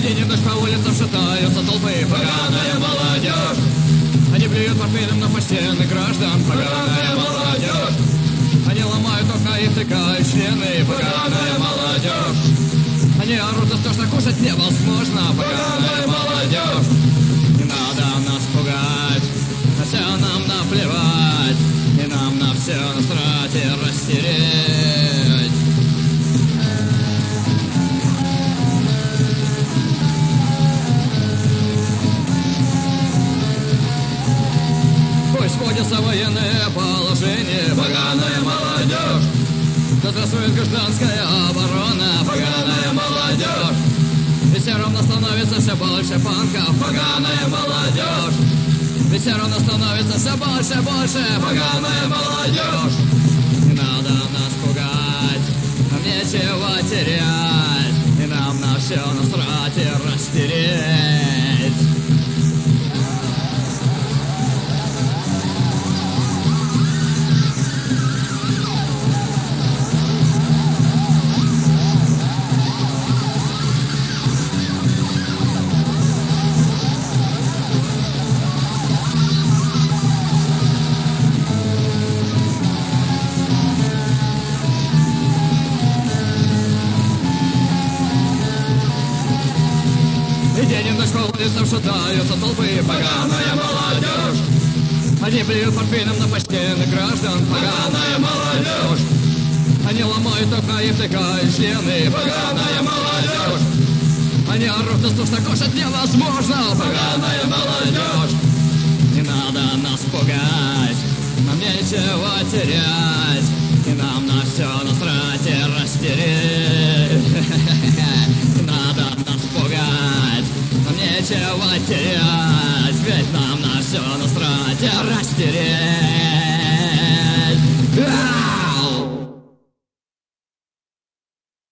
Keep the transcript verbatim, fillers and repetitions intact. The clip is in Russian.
день и ночь по улицам шатаются толпы. Поганая молодежь. Они плюют портфелем на почтенных граждан. Поганая молодежь. Они ломают окна и втыкают члены. Поганая молодежь. Они орут за то, что кушать невозможно. Поганая молодежь. Не надо нас пугать, на все нам наплевать, и нам на все насрать и растереть. Пусть вводится военное положение. Поганая молодежь. Да здравствует гражданская оборона. Поганая молодежь. Ведь все равно становится все больше панков. Поганая молодежь. Ведь все равно становится все больше, больше. Поганая молодежь. Не надо нас пугать, нам нечего терять, и нам на все насрать и растереть. Улицам шатаются толпы. Поганая молодежь. Они плюют портфелем на почтенных граждан. Поганая молодежь. Они ломают окна и втыкают члены. Поганая молодежь. Они орут на то, что кушать невозможно. Поганая молодежь. Не надо нас пугать, нам нечего терять, и нам на все насрать и растереть. Не надо нас пугать, нам нечего терять, ведь нам на все насрать и растереть.